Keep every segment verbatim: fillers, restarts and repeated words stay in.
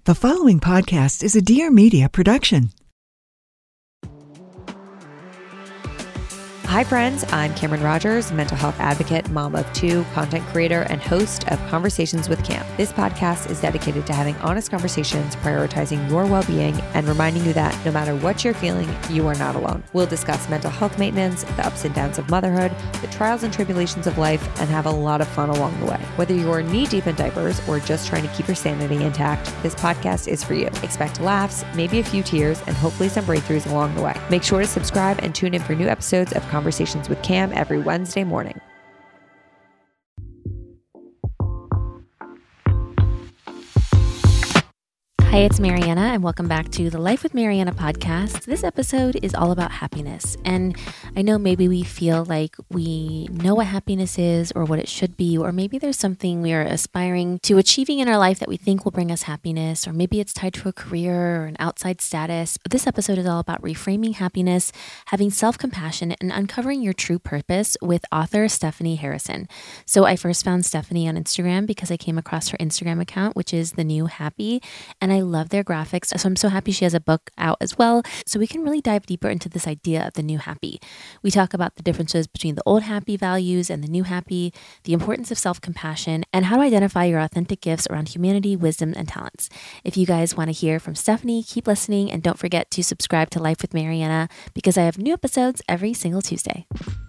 The following podcast is a Dear Media production. Hi friends, I'm Cameron Rogers, mental health advocate, mom of two, content creator, and host of Conversations with Cam. This podcast is dedicated to having honest conversations, prioritizing your well-being, and reminding you that no matter what you're feeling, you are not alone. We'll discuss mental health maintenance, the ups and downs of motherhood, the trials and tribulations of life, and have a lot of fun along the way. Whether you're knee-deep in diapers or just trying to keep your sanity intact, this podcast is for you. Expect laughs, maybe a few tears, and hopefully some breakthroughs along the way. Make sure to subscribe and tune in for new episodes of Conversations with Cam every Wednesday morning. Hi, it's Mariana, and welcome back to the Life with Mariana podcast. This episode is all about happiness. And I know maybe we feel like we know what happiness is or what it should be, or maybe there's something we are aspiring to achieving in our life that we think will bring us happiness, or maybe it's tied to a career or an outside status. But this episode is all about reframing happiness, having self-compassion, and uncovering your true purpose with author Stephanie Harrison. So I first found Stephanie on Instagram because I came across her Instagram account, which is The New Happy, and I I love their graphics. So I'm so happy she has a book out as well. So we can really dive deeper into this idea of the new happy. We talk about the differences between the old happy values and the new happy, the importance of self-compassion, and how to identify your authentic gifts around humanity, wisdom, and talents. If you guys want to hear from Stephanie, keep listening, and don't forget to subscribe to Life with Mariana because I have new episodes every single Tuesday.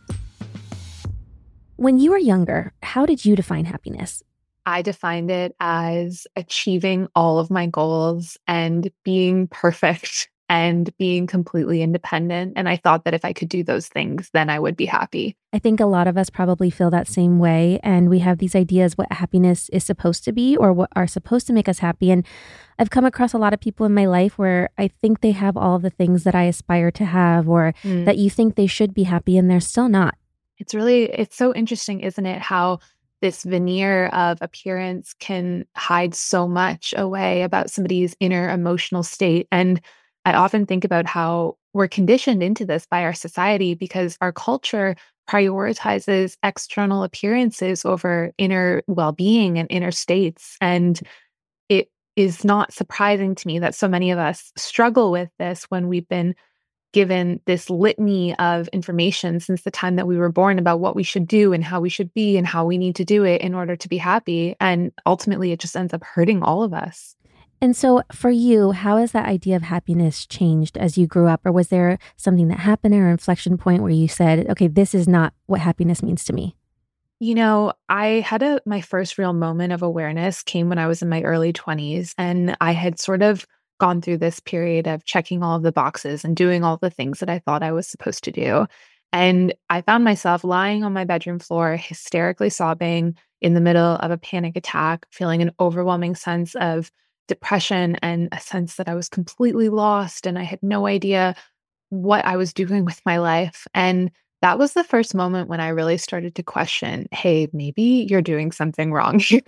When you were younger, how did you define happiness? I defined it as achieving all of my goals and being perfect and being completely independent. And I thought that if I could do those things, then I would be happy. I think a lot of us probably feel that same way. And we have these ideas what happiness is supposed to be or what are supposed to make us happy. And I've come across a lot of people in my life where I think they have all of the things that I aspire to have or mm. that you think they should be happy and they're still not. It's really, it's so interesting, isn't it? How this veneer of appearance can hide so much away about somebody's inner emotional state. And I often think about how we're conditioned into this by our society because our culture prioritizes external appearances over inner well-being and inner states. And it is not surprising to me that so many of us struggle with this when we've been given this litany of information since the time that we were born about what we should do and how we should be and how we need to do it in order to be happy. And ultimately, it just ends up hurting all of us. And so for you, how has that idea of happiness changed as you grew up? Or was there something that happened or an inflection point where you said, okay, this is not what happiness means to me? You know, I had a my first real moment of awareness came when I was in my early twenties, and I had sort of gone through this period of checking all of the boxes and doing all the things that I thought I was supposed to do. And I found myself lying on my bedroom floor, hysterically sobbing in the middle of a panic attack, feeling an overwhelming sense of depression and a sense that I was completely lost and I had no idea what I was doing with my life. And that was the first moment when I really started to question, hey, maybe you're doing something wrong here.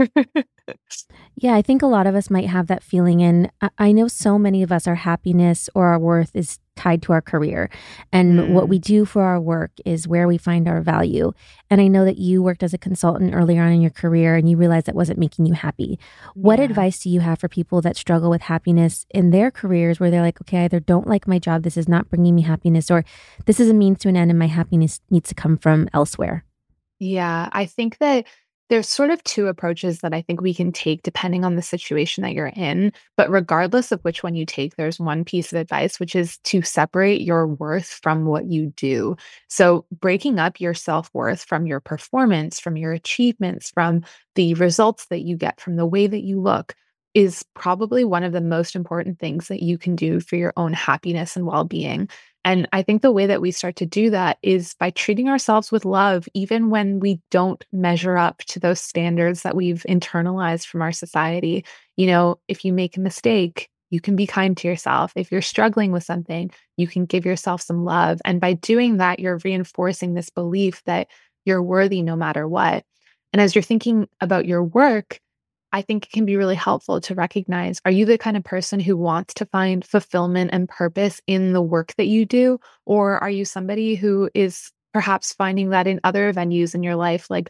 Yeah, I think a lot of us might have that feeling. And I know so many of us, our happiness or our worth is tied to our career. And mm. what we do for our work is where we find our value. And I know that you worked as a consultant earlier on in your career and you realized that wasn't making you happy. What Yeah. advice do you have for people that struggle with happiness in their careers where they're like, okay, I either don't like my job, this is not bringing me happiness, or this is a means to an end and my happiness needs to come from elsewhere? Yeah, I think that there's sort of two approaches that I think we can take depending on the situation that you're in. But regardless of which one you take, there's one piece of advice, which is to separate your worth from what you do. So breaking up your self-worth from your performance, from your achievements, from the results that you get, from the way that you look, is probably one of the most important things that you can do for your own happiness and well-being. And I think the way that we start to do that is by treating ourselves with love, even when we don't measure up to those standards that we've internalized from our society. You know, if you make a mistake, you can be kind to yourself. If you're struggling with something, you can give yourself some love. And by doing that, you're reinforcing this belief that you're worthy no matter what. And as you're thinking about your work, I think it can be really helpful to recognize, are you the kind of person who wants to find fulfillment and purpose in the work that you do? Or are you somebody who is perhaps finding that in other venues in your life, like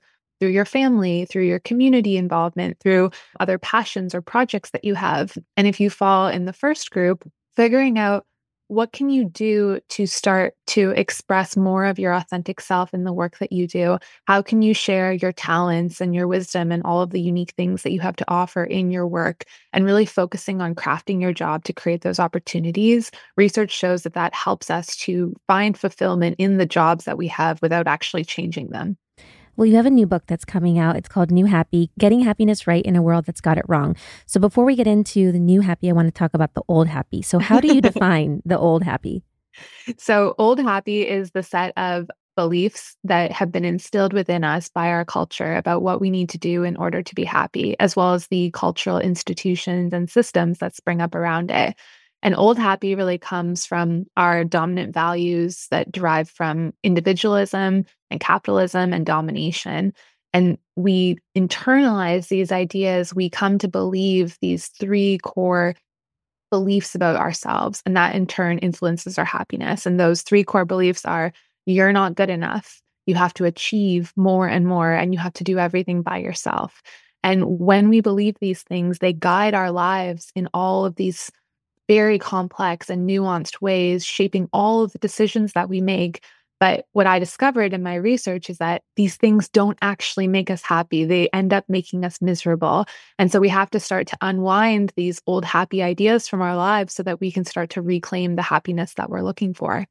through your family, through your community involvement, through other passions or projects that you have. And if you fall in the first group, figuring out what can you do to start to express more of your authentic self in the work that you do? How can you share your talents and your wisdom and all of the unique things that you have to offer in your work, and really focusing on crafting your job to create those opportunities? Research shows that that helps us to find fulfillment in the jobs that we have without actually changing them. Well, you have a new book that's coming out. It's called New Happy, Getting Happiness Right in a World That's Got It Wrong. So before we get into the new happy, I want to talk about the old happy. So how do you define the old happy? So old happy is the set of beliefs that have been instilled within us by our culture about what we need to do in order to be happy, as well as the cultural institutions and systems that spring up around it. And old happy really comes from our dominant values that derive from individualism and capitalism and domination. And we internalize these ideas. We come to believe these three core beliefs about ourselves, and that in turn influences our happiness. And those three core beliefs are: you're not good enough. You have to achieve more and more, and you have to do everything by yourself. And when we believe these things, they guide our lives in all of these very complex and nuanced ways, shaping all of the decisions that we make. But what I discovered in my research is that these things don't actually make us happy. They end up making us miserable. And so we have to start to unwind these old happy ideas from our lives so that we can start to reclaim the happiness that we're looking for.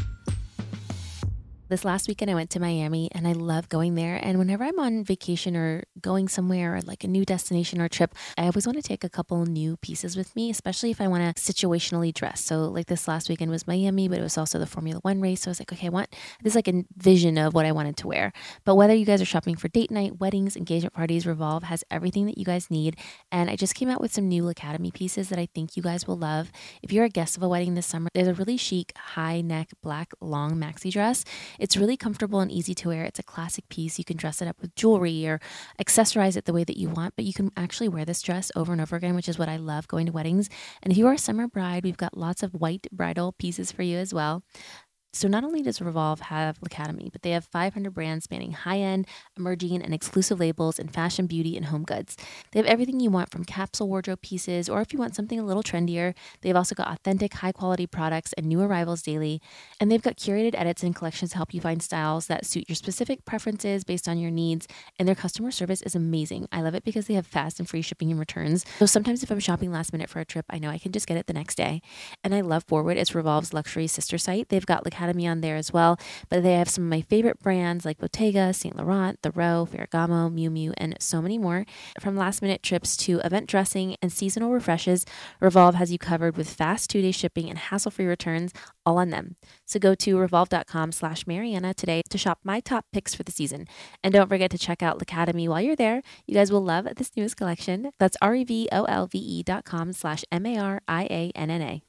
This last weekend, I went to Miami and I love going there. And whenever I'm on vacation or going somewhere or like a new destination or trip, I always want to take a couple new pieces with me, especially if I want to situationally dress. So like this last weekend was Miami, but it was also the Formula One race. So I was like, okay, I want this like a vision of what I wanted to wear. But whether you guys are shopping for date night, weddings, engagement parties, Revolve has everything that you guys need. And I just came out with some new L'Academy pieces that I think you guys will love. If you're a guest of a wedding this summer, there's a really chic high neck black long maxi dress. It's really comfortable and easy to wear. It's a classic piece. You can dress it up with jewelry or accessorize it the way that you want, but you can actually wear this dress over and over again, which is what I love going to weddings. And if you are a summer bride, we've got lots of white bridal pieces for you as well. So not only does Revolve have L'Academy, but they have five hundred brands spanning high-end, emerging, and exclusive labels in fashion, beauty, and home goods. They have everything you want from capsule wardrobe pieces, or if you want something a little trendier, they've also got authentic, high-quality products and new arrivals daily. And they've got curated edits and collections to help you find styles that suit your specific preferences based on your needs. And their customer service is amazing. I love it because they have fast and free shipping and returns. So sometimes if I'm shopping last minute for a trip, I know I can just get it the next day. And I love Forward. It's Revolve's luxury sister site. They've got L'Academy on there as well, but they have some of my favorite brands like Bottega, Saint Laurent, The Row, Ferragamo, Miu Miu, and so many more. From last minute trips to event dressing and seasonal refreshes, Revolve has you covered with fast two-day shipping and hassle-free returns, all on them. So go to revolve.com slash Mariana today to shop my top picks for the season. And don't forget to check out L'Academy while you're there. You guys will love this newest collection. That's R-E-V-O-L-V-E dot com slash M-A-R-I-A-N-N-A.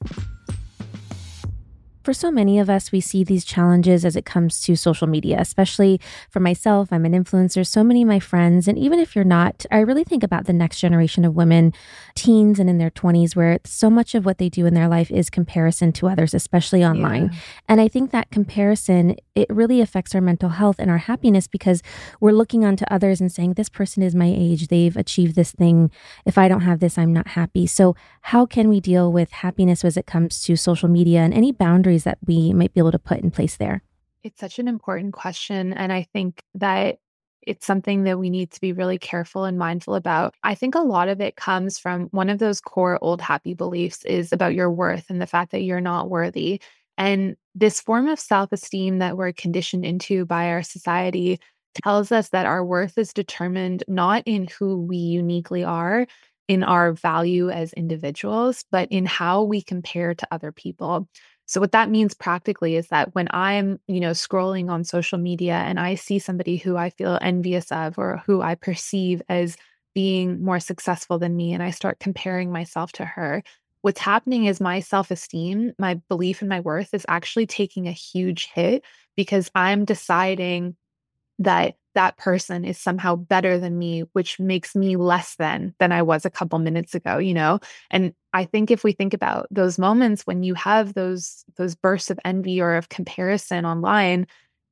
For so many of us, we see these challenges as it comes to social media, especially for myself. I'm an influencer, so many of my friends, and even if you're not, I really think about the next generation of women, teens and in their twenties, where so much of what they do in their life is comparison to others, especially online. Yeah. And I think that comparison, it really affects our mental health and our happiness because we're looking onto others and saying, this person is my age, they've achieved this thing. If I don't have this, I'm not happy. So how can we deal with happiness as it comes to social media and any boundaries that we might be able to put in place there? It's such an important question. And I think that it's something that we need to be really careful and mindful about. I think a lot of it comes from one of those core old happy beliefs is about your worth and the fact that you're not worthy. And this form of self-esteem that we're conditioned into by our society tells us that our worth is determined not in who we uniquely are, in our value as individuals, but in how we compare to other people. So what that means practically is that when I'm, you know, scrolling on social media and I see somebody who I feel envious of or who I perceive as being more successful than me, and I start comparing myself to her, what's happening is my self-esteem, my belief in my worth is actually taking a huge hit because I'm deciding that that person is somehow better than me, which makes me less than than I was a couple minutes ago, you know? And I think if we think about those moments when you have those those bursts of envy or of comparison online,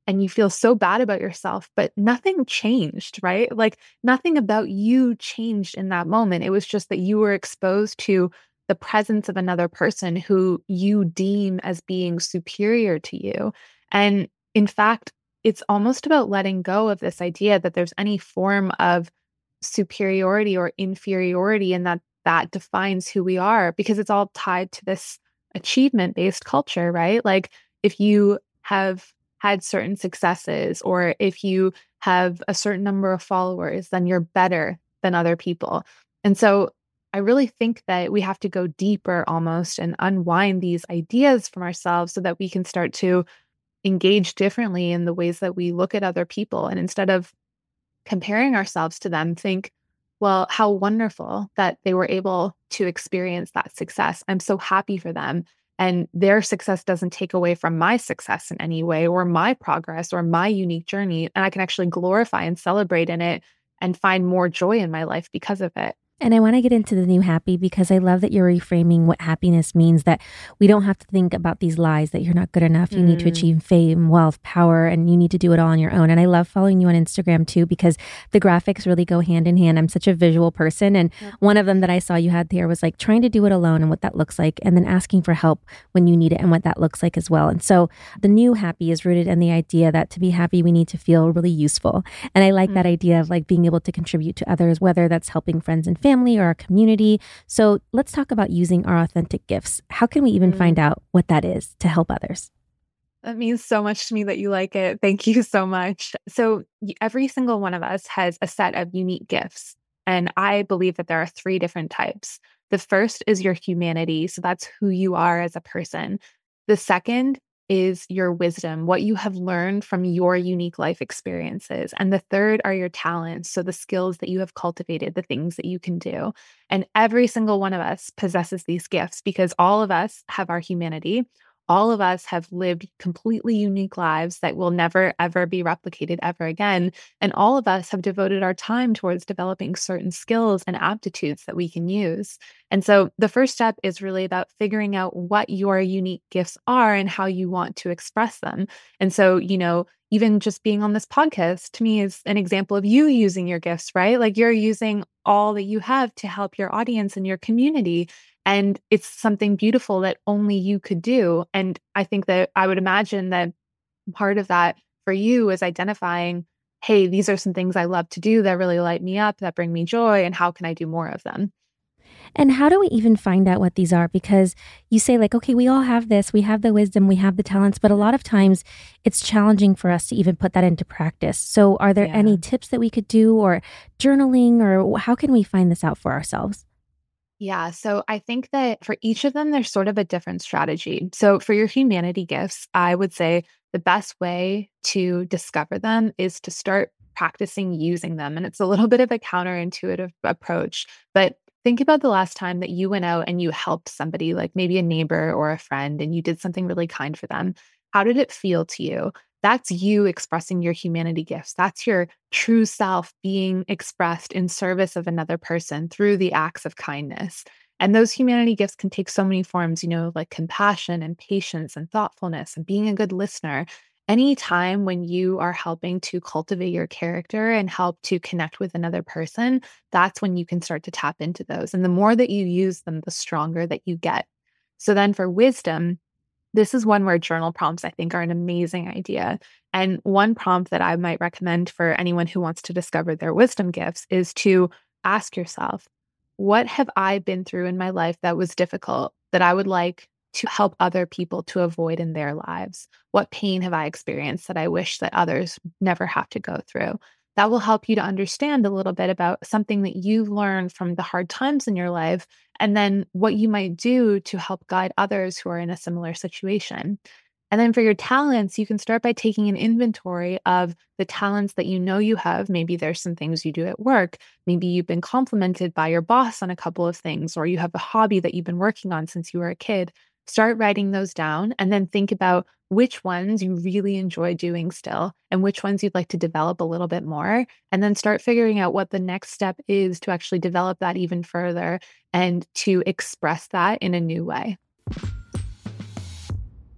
and you feel so bad about yourself, but nothing changed, right? Like nothing about you changed in that moment. It was just that you were exposed to the presence of another person who you deem as being superior to you. And in fact, it's almost about letting go of this idea that there's any form of superiority or inferiority and that that defines who we are, because it's all tied to this achievement-based culture, right? Like if you have had certain successes or if you have a certain number of followers, then you're better than other people. And so I really think that we have to go deeper almost and unwind these ideas from ourselves so that we can start to engage differently in the ways that we look at other people. And instead of comparing ourselves to them, think, well, how wonderful that they were able to experience that success. I'm so happy for them. And their success doesn't take away from my success in any way or my progress or my unique journey. And I can actually glorify and celebrate in it and find more joy in my life because of it. And I want to get into the new happy because I love that you're reframing what happiness means, that we don't have to think about these lies that you're not good enough. You mm. need to achieve fame, wealth, power, and you need to do it all on your own. And I love following you on Instagram too, because the graphics really go hand in hand. I'm such a visual person. And yeah. one of them that I saw you had there was like trying to do it alone and what that looks like, and then asking for help when you need it and what that looks like as well. And so the new happy is rooted in the idea that to be happy, we need to feel really useful. And I like mm. that idea of like being able to contribute to others, whether that's helping friends and family family or our community. So let's talk about using our authentic gifts. How can we even mm. find out what that is to help others? That means so much to me that you like it. Thank you so much. So every single one of us has a set of unique gifts. And I believe that there are three different types. The first is your humanity. So that's who you are as a person. The second is your wisdom, what you have learned from your unique life experiences. And the third are your talents. So the skills that you have cultivated, the things that you can do. And every single one of us possesses these gifts because all of us have our humanity. All of us have lived completely unique lives that will never, ever be replicated ever again. And all of us have devoted our time towards developing certain skills and aptitudes that we can use. And so the first step is really about figuring out what your unique gifts are and how you want to express them. And so, you know, even just being on this podcast to me is an example of you using your gifts, right? Like you're using all that you have to help your audience and your community. And it's something beautiful that only you could do. And I think that I would imagine that part of that for you is identifying, hey, these are some things I love to do that really light me up, that bring me joy, and how can I do more of them? And how do we even find out what these are? Because you say like, okay, we all have this, we have the wisdom, we have the talents, but a lot of times it's challenging for us to even put that into practice. So are there yeah. any tips that we could do, or journaling, or how can we find this out for ourselves? Yeah, so I think that for each of them, there's sort of a different strategy. So for your humanity gifts, I would say the best way to discover them is to start practicing using them. And it's a little bit of a counterintuitive approach, but think about the last time that you went out and you helped somebody, like maybe a neighbor or a friend, and you did something really kind for them. How did it feel to you? That's you expressing your humanity gifts. That's your true self being expressed in service of another person through the acts of kindness. And those humanity gifts can take so many forms, you know, like compassion and patience and thoughtfulness and being a good listener. Any time when you are helping to cultivate your character and help to connect with another person, that's when you can start to tap into those. And the more that you use them, the stronger that you get. So then for wisdom, this is one where journal prompts, I think, are an amazing idea. And one prompt that I might recommend for anyone who wants to discover their wisdom gifts is to ask yourself, what have I been through in my life that was difficult that I would like to help other people to avoid in their lives? What pain have I experienced that I wish that others never have to go through? That will help you to understand a little bit about something that you've learned from the hard times in your life, and then what you might do to help guide others who are in a similar situation. And then for your talents, you can start by taking an inventory of the talents that you know you have. Maybe there's some things you do at work. Maybe you've been complimented by your boss on a couple of things, or you have a hobby that you've been working on since you were a kid. Start writing those down and then think about which ones you really enjoy doing still and which ones you'd like to develop a little bit more. And then start figuring out what the next step is to actually develop that even further and to express that in a new way.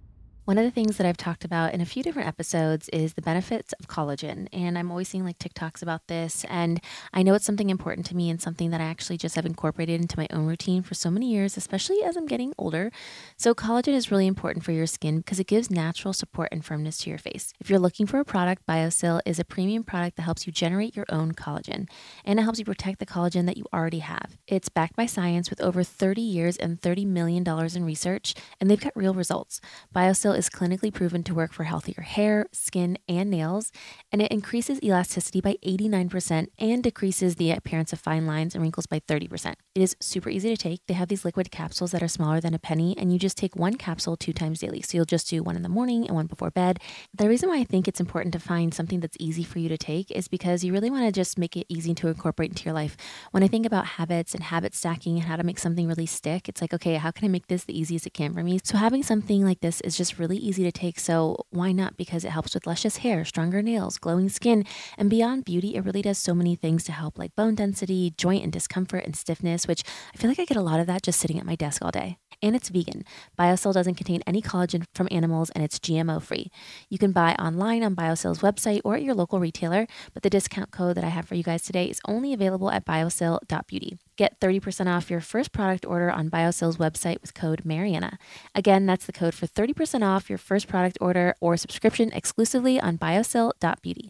One of the things that I've talked about in a few different episodes is the benefits of collagen. And I'm always seeing like TikToks about this. And I know it's something important to me and something that I actually just have incorporated into my own routine for so many years, especially as I'm getting older. So collagen is really important for your skin because it gives natural support and firmness to your face. If you're looking for a product, BioSil is a premium product that helps you generate your own collagen. And it helps you protect the collagen that you already have. It's backed by science with over thirty years and thirty million dollars in research, and they've got real results. BioSil is clinically proven to work for healthier hair, skin, and nails, and it increases elasticity by eighty-nine percent and decreases the appearance of fine lines and wrinkles by thirty percent. It is super easy to take. They have these liquid capsules that are smaller than a penny, and you just take one capsule two times daily. So you'll just do one in the morning and one before bed. The reason why I think it's important to find something that's easy for you to take is because you really want to just make it easy to incorporate into your life. When I think about habits and habit stacking and how to make something really stick, it's like, okay, how can I make this the easiest it can for me? So having something like this is just really easy to take. So why not? Because it helps with luscious hair, stronger nails, glowing skin, and beyond beauty, it really does so many things to help like bone density, joint and discomfort and stiffness, which I feel like I get a lot of that just sitting at my desk all day. And it's vegan. BioSil doesn't contain any collagen from animals and it's G M O free. You can buy online on BioSil's website or at your local retailer, but the discount code that I have for you guys today is only available at biosil dot beauty. Get thirty percent off your first product order on BioSil's website with code Mariana. Again, that's the code for thirty percent off your first product order or subscription exclusively on biosil dot beauty.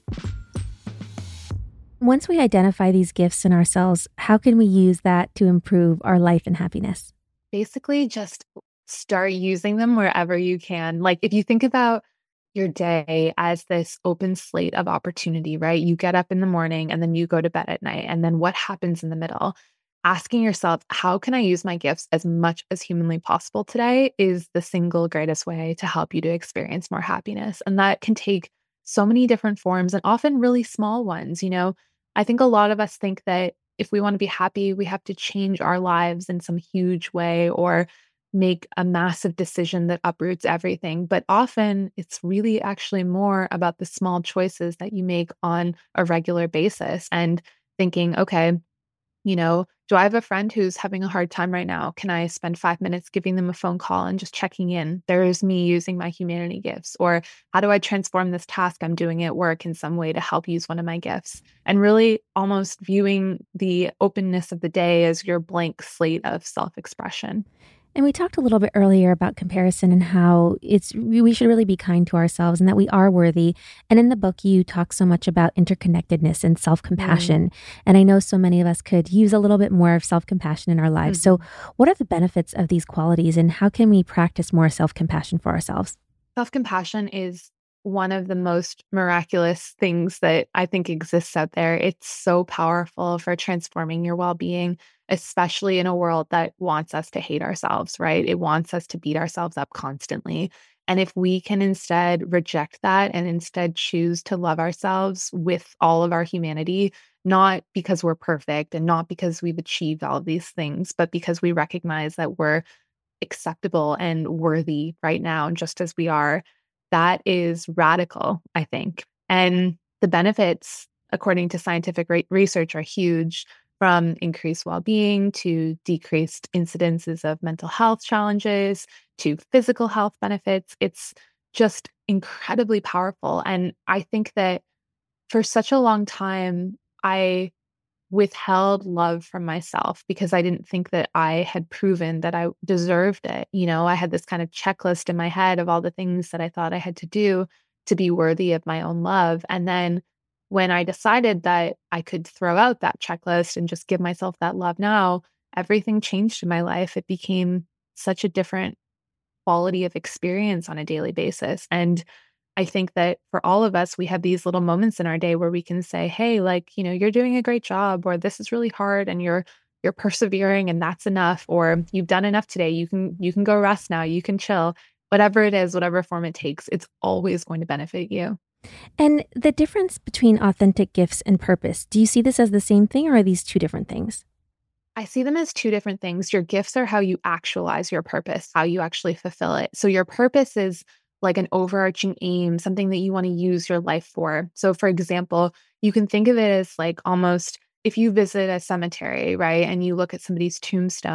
Once we identify these gifts in ourselves, how can we use that to improve our life and happiness? Basically, just start using them wherever you can. Like if you think about your day as this open slate of opportunity, right? You get up in the morning and then you go to bed at night. And then what happens in the middle? Asking yourself, how can I use my gifts as much as humanly possible today is the single greatest way to help you to experience more happiness. And that can take so many different forms and often really small ones. You know, I think a lot of us think that if we want to be happy, we have to change our lives in some huge way or make a massive decision that uproots everything. But often it's really actually more about the small choices that you make on a regular basis and thinking, okay, you know, do I have a friend who's having a hard time right now? Can I spend five minutes giving them a phone call and just checking in? There's me using my humanity gifts. Or how do I transform this task I'm doing at work in some way to help use one of my gifts? And really almost viewing the openness of the day as your blank slate of self-expression. And we talked a little bit earlier about comparison and how it's we should really be kind to ourselves and that we are worthy. And in the book, you talk so much about interconnectedness and self-compassion. Mm. And I know so many of us could use a little bit more of self-compassion in our lives. Mm-hmm. So what are the benefits of these qualities and how can we practice more self-compassion for ourselves? Self-compassion is one of the most miraculous things that I think exists out there. It's so powerful for transforming your well-being, especially in a world that wants us to hate ourselves, right? It wants us to beat ourselves up constantly. And if we can instead reject that and instead choose to love ourselves with all of our humanity, not because we're perfect and not because we've achieved all of these things, but because we recognize that we're acceptable and worthy right now, just as we are, that is radical, I think. And the benefits, according to scientific re- research, are huge, from increased well-being to decreased incidences of mental health challenges to physical health benefits. It's just incredibly powerful. And I think that for such a long time, I withheld love from myself because I didn't think that I had proven that I deserved it. You know, I had this kind of checklist in my head of all the things that I thought I had to do to be worthy of my own love. And then when I decided that I could throw out that checklist and just give myself that love now, everything changed in my life. It became such a different quality of experience on a daily basis. And I think that for all of us, we have these little moments in our day where we can say, hey, like, you know, you're doing a great job, or this is really hard and you're you're persevering and that's enough, or you've done enough today. You can you can go rest now. You can chill. Whatever it is, whatever form it takes, it's always going to benefit you. And the difference between authentic gifts and purpose, do you see this as the same thing or are these two different things? I see them as two different things. Your gifts are how you actualize your purpose, how you actually fulfill it. So your purpose is like an overarching aim, something that you want to use your life for. So for example, you can think of it as like almost if you visit a cemetery, right, and you look at somebody's tombstone,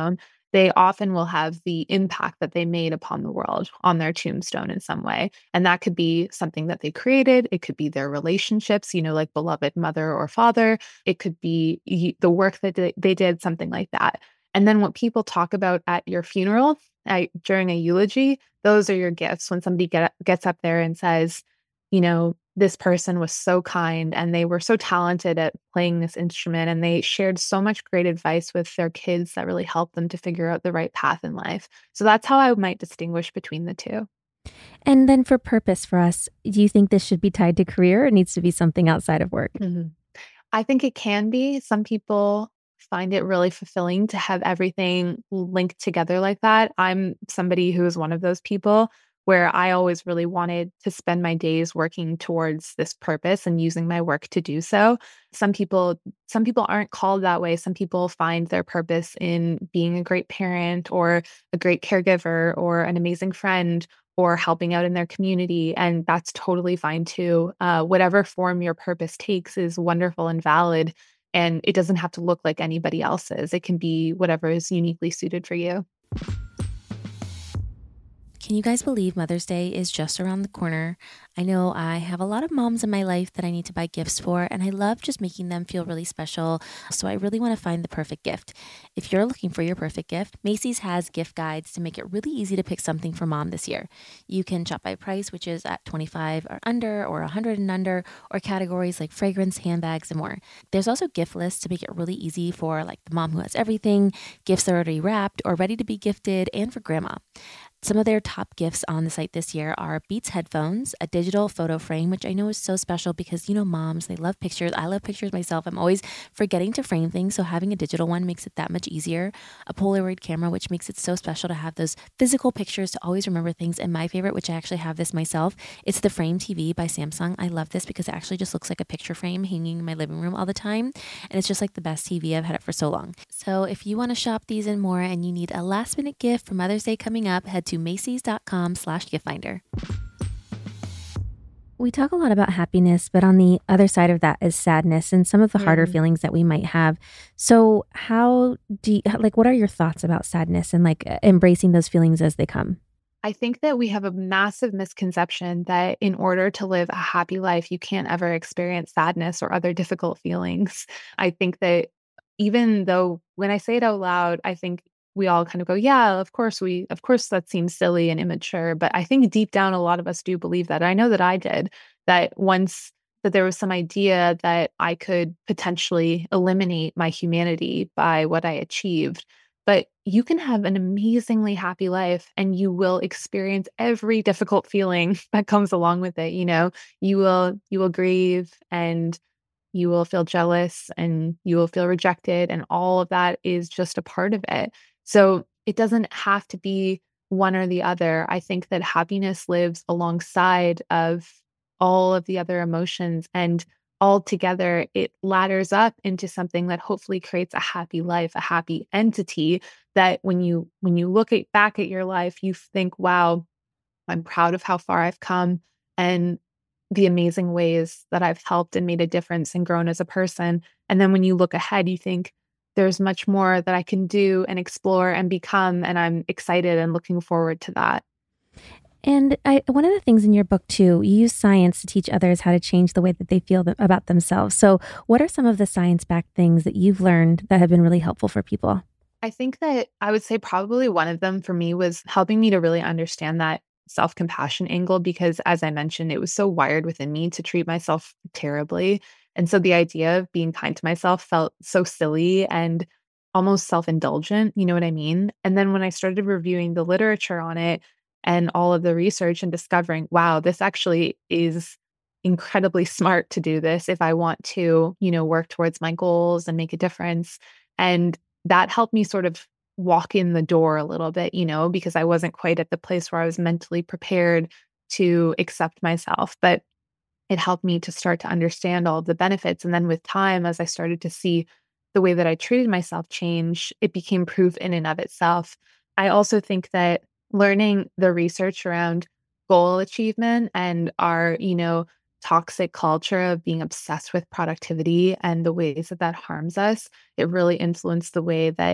they often will have the impact that they made upon the world on their tombstone in some way. And that could be something that they created. It could be their relationships, you know, like beloved mother or father. It could be y- the work that they they did, something like that. And then what people talk about at your funeral, at, during a eulogy, those are your gifts. When somebody get, gets up there and says, you know, this person was so kind and they were so talented at playing this instrument and they shared so much great advice with their kids that really helped them to figure out the right path in life. So that's how I might distinguish between the two. And then for purpose for us, do you think this should be tied to career or it needs to be something outside of work? Mm-hmm. I think it can be. Some people find it really fulfilling to have everything linked together like that. I'm somebody who is one of those people where I always really wanted to spend my days working towards this purpose and using my work to do so. Some people some people aren't called that way. Some people find their purpose in being a great parent or a great caregiver or an amazing friend or helping out in their community. And that's totally fine too. Uh, whatever form your purpose takes is wonderful and valid. And it doesn't have to look like anybody else's. It can be whatever is uniquely suited for you. Can you guys believe Mother's Day is just around the corner? I know I have a lot of moms in my life that I need to buy gifts for, and I love just making them feel really special. So I really want to find the perfect gift. If you're looking for your perfect gift, Macy's has gift guides to make it really easy to pick something for mom this year. You can shop by price, which is at twenty-five or under or one hundred and under, or categories like fragrance, handbags, and more. There's also gift lists to make it really easy for like the mom who has everything, gifts that are already wrapped or ready to be gifted, and for grandma. Some of their top gifts on the site this year are Beats headphones, a digital photo frame, which I know is so special because, you know, moms, they love pictures. I love pictures myself. I'm always forgetting to frame things, so having a digital one makes it that much easier. A Polaroid camera, which makes it so special to have those physical pictures to always remember things. And my favorite, which I actually have this myself, it's the Frame T V by Samsung. I love this because it actually just looks like a picture frame hanging in my living room all the time. And it's just like the best T V. I've had it for so long. So if you want to shop these and more and you need a last minute gift for Mother's Day coming up, head to Macy's.com slash gift finder. We talk a lot about happiness, but on the other side of that is sadness and some of the harder Mm. feelings that we might have. So how do you, like, what are your thoughts about sadness and like embracing those feelings as they come? I think that we have a massive misconception that in order to live a happy life, you can't ever experience sadness or other difficult feelings. I think that even though when I say it out loud, I think we all kind of go, yeah, of course we, of course that seems silly and immature. But I think deep down, a lot of us do believe that. I know that I did, that once that there was some idea that I could potentially eliminate my humanity by what I achieved. But you can have an amazingly happy life and you will experience every difficult feeling that comes along with it. You know, you will, you will grieve and you will feel jealous and you will feel rejected. And all of that is just a part of it. So it doesn't have to be one or the other. I think that happiness lives alongside of all of the other emotions, and all together it ladders up into something that hopefully creates a happy life, a happy entity that when you when you look at, back at your life, you think, wow, I'm proud of how far I've come and the amazing ways that I've helped and made a difference and grown as a person. And then when you look ahead, you think, there's much more that I can do and explore and become. And I'm excited and looking forward to that. And I, one of the things in your book, too, you use science to teach others how to change the way that they feel th- about themselves. So what are some of the science-backed things that you've learned that have been really helpful for people? I think that I would say probably one of them for me was helping me to really understand that self-compassion angle, because as I mentioned, it was so wired within me to treat myself terribly. And so the idea of being kind to myself felt so silly and almost self-indulgent, you know what I mean? And then when I started reviewing the literature on it and all of the research and discovering, wow, this actually is incredibly smart to do this if I want to, you know, work towards my goals and make a difference. And that helped me sort of walk in the door a little bit, you know, because I wasn't quite at the place where I was mentally prepared to accept myself. But it helped me to start to understand all of the benefits. And then with time, as I started to see the way that I treated myself change, it became proof in and of itself. I also think that learning the research around goal achievement and our, you know, toxic culture of being obsessed with productivity and the ways that that harms us, it really influenced the way that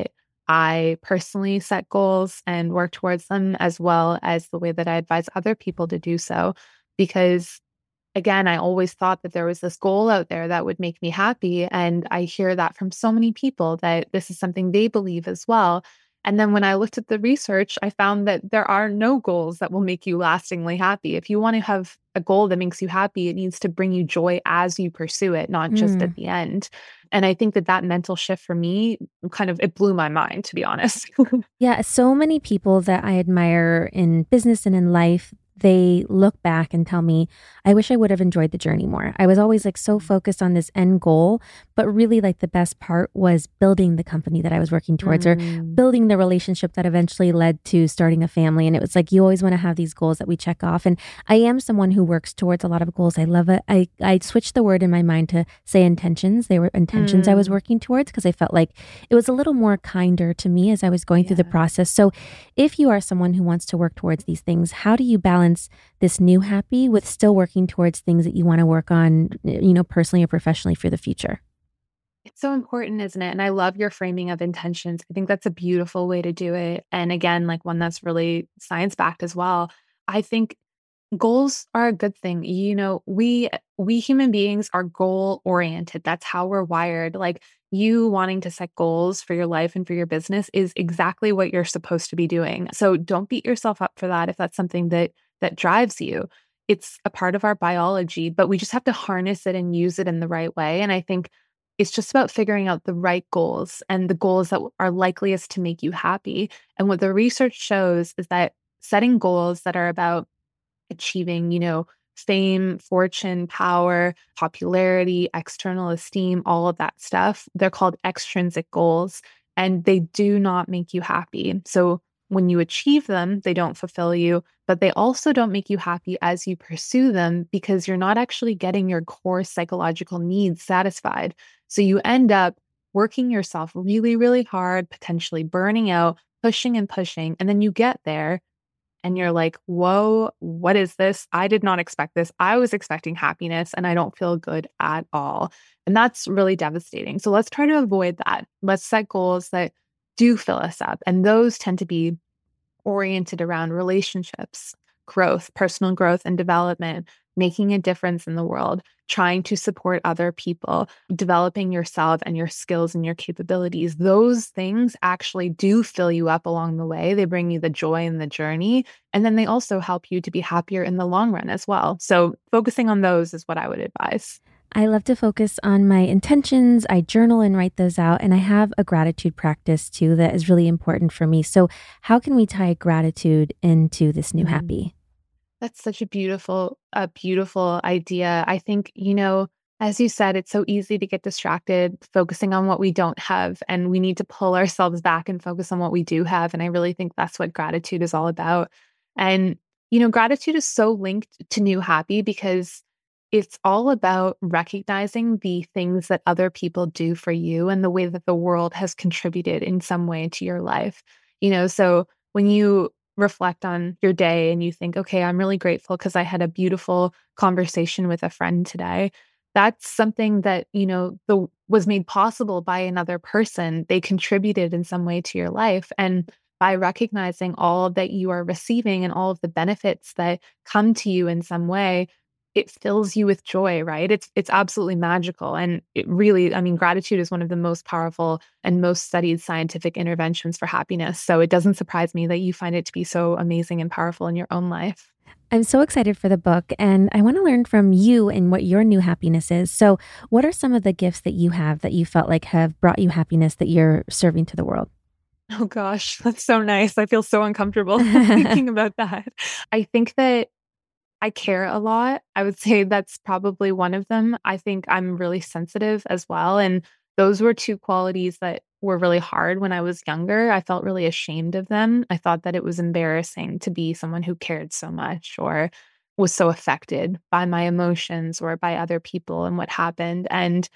I personally set goals and work towards them, as well as the way that I advise other people to do so. Because again, I always thought that there was this goal out there that would make me happy. And I hear that from so many people that this is something they believe as well. And then when I looked at the research, I found that there are no goals that will make you lastingly happy. If you want to have a goal that makes you happy, it needs to bring you joy as you pursue it, not just Mm. at the end. And I think that that mental shift for me kind of, it blew my mind, to be honest. Yeah, so many people that I admire in business and in life, they look back and tell me, I wish I would have enjoyed the journey more. I was always like so focused on this end goal, but really like the best part was building the company that I was working towards or Mm. building the relationship that eventually led to starting a family. And it was like, you always want to have these goals that we check off. And I am someone who works towards a lot of goals. I love it. I, I switched the word in my mind to say intentions. They were intentions I was Mm. working towards because I felt like it was a little more kinder to me as I was going through the Yeah. process. So if you are someone who wants to work towards these things, how do you balance this new happy with still working towards things that you want to work on, you know, personally or professionally for the future? It's so important, isn't it? And I love your framing of intentions. I think that's a beautiful way to do it. And again, like one that's really science backed as well. I think goals are a good thing. You know, we we human beings are goal oriented. That's how we're wired. Like you wanting to set goals for your life and for your business is exactly what you're supposed to be doing. So don't beat yourself up for that if that's something that that drives you. It's a part of our biology, but we just have to harness it and use it in the right way. And I think it's just about figuring out the right goals and the goals that are likeliest to make you happy. And what the research shows is that setting goals that are about achieving, you know, fame, fortune, power, popularity, external esteem, all of that stuff. They're called extrinsic goals, and they do not make you happy. So when you achieve them, they don't fulfill you, but they also don't make you happy as you pursue them because you're not actually getting your core psychological needs satisfied. So you end up working yourself really, really hard, potentially burning out, pushing and pushing, and then you get there and you're like, whoa, what is this? I did not expect this. I was expecting happiness and I don't feel good at all. And that's really devastating. So let's try to avoid that. Let's set goals that do fill us up. And those tend to be oriented around relationships, growth, personal growth and development, making a difference in the world, trying to support other people, developing yourself and your skills and your capabilities. Those things actually do fill you up along the way. They bring you the joy in the journey. And then they also help you to be happier in the long run as well. So focusing on those is what I would advise. I love to focus on my intentions. I journal and write those out. And I have a gratitude practice too that is really important for me. So, how can we tie gratitude into this new Mhm. happy? That's such a beautiful, a beautiful idea. I think, you know, as you said, it's so easy to get distracted focusing on what we don't have. And we need to pull ourselves back and focus on what we do have. And I really think that's what gratitude is all about. And, you know, gratitude is so linked to new happy because it's all about recognizing the things that other people do for you and the way that the world has contributed in some way to your life. You know, so when you reflect on your day and you think, okay, I'm really grateful because I had a beautiful conversation with a friend today. That's something that, you know, the was made possible by another person. They contributed in some way to your life. And by recognizing all that you are receiving and all of the benefits that come to you in some way, it fills you with joy, right? It's it's absolutely magical. And it really, I mean, gratitude is one of the most powerful and most studied scientific interventions for happiness. So it doesn't surprise me that you find it to be so amazing and powerful in your own life. I'm so excited for the book and I want to learn from you and what your new happiness is. So, what are some of the gifts that you have that you felt like have brought you happiness that you're serving to the world? Oh gosh, that's so nice. I feel so uncomfortable thinking about that. I think that I care a lot. I would say that's probably one of them. I think I'm really sensitive as well. And those were two qualities that were really hard when I was younger. I felt really ashamed of them. I thought that it was embarrassing to be someone who cared so much or was so affected by my emotions or by other people and what happened. And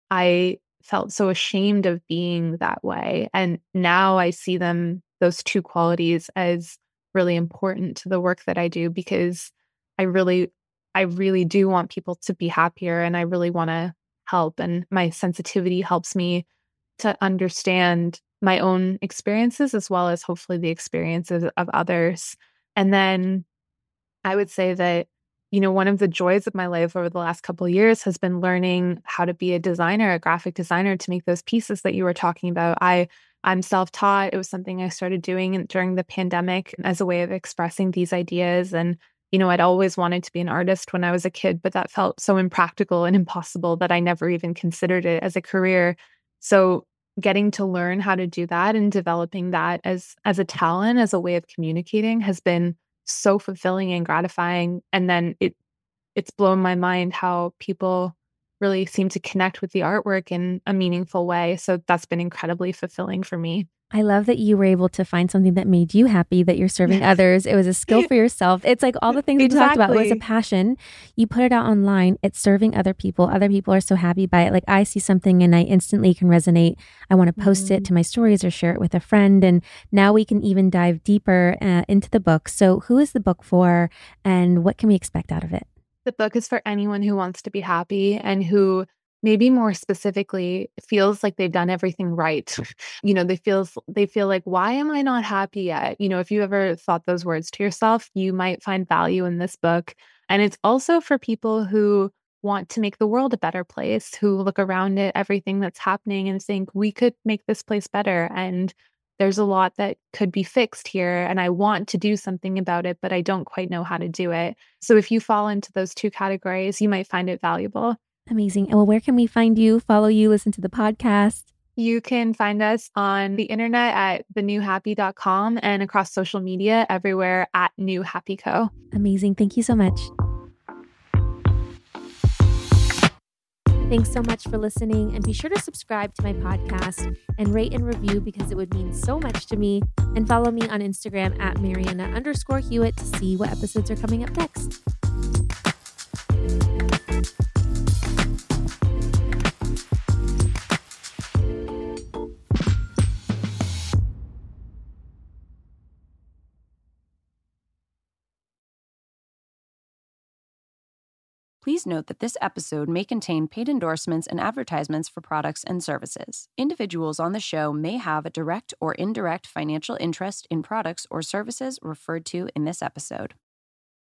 I felt so ashamed of being that way. And now I see them, those two qualities, as really important to the work that I do because I really, I really do want people to be happier and I really want to help. And my sensitivity helps me to understand my own experiences as well as hopefully the experiences of others. And then I would say that, you know, one of the joys of my life over the last couple of years has been learning how to be a designer, a graphic designer, to make those pieces that you were talking about. I I'm self-taught. It was something I started doing during the pandemic as a way of expressing these ideas. And, you know, I'd always wanted to be an artist when I was a kid, but that felt so impractical and impossible that I never even considered it as a career. So getting to learn how to do that and developing that as as a talent, as a way of communicating has been so fulfilling and gratifying. And then it it's blown my mind how people really seem to connect with the artwork in a meaningful way. So that's been incredibly fulfilling for me. I love that you were able to find something that made you happy, that you're serving others. It was a skill for yourself. It's like all the things exactly. we talked about. It was a passion. You put it out online. It's serving other people. Other people are so happy by it. Like I see something and I instantly can resonate. I want to post mm-hmm. it to my stories or share it with a friend. And now we can even dive deeper uh, into the book. So who is the book for and what can we expect out of it? The book is for anyone who wants to be happy and who maybe more specifically feels like they've done everything right. You know, they feel they feel like, why am I not happy yet? You know, if you ever thought those words to yourself, you might find value in this book. And it's also for people who want to make the world a better place, who look around at everything that's happening and think we could make this place better. And there's a lot that could be fixed here, and I want to do something about it, but I don't quite know how to do it. So if you fall into those two categories, you might find it valuable. Amazing. And well, where can we find you, follow you, listen to the podcast? You can find us on the internet at the new happy dot com and across social media everywhere at New Happy Co. Amazing. Thank you so much. Thanks so much for listening, and be sure to subscribe to my podcast and rate and review because it would mean so much to me. And follow me on Instagram at Mariana underscore Hewitt to see what episodes are coming up next. Please note that this episode may contain paid endorsements and advertisements for products and services. Individuals on the show may have a direct or indirect financial interest in products or services referred to in this episode.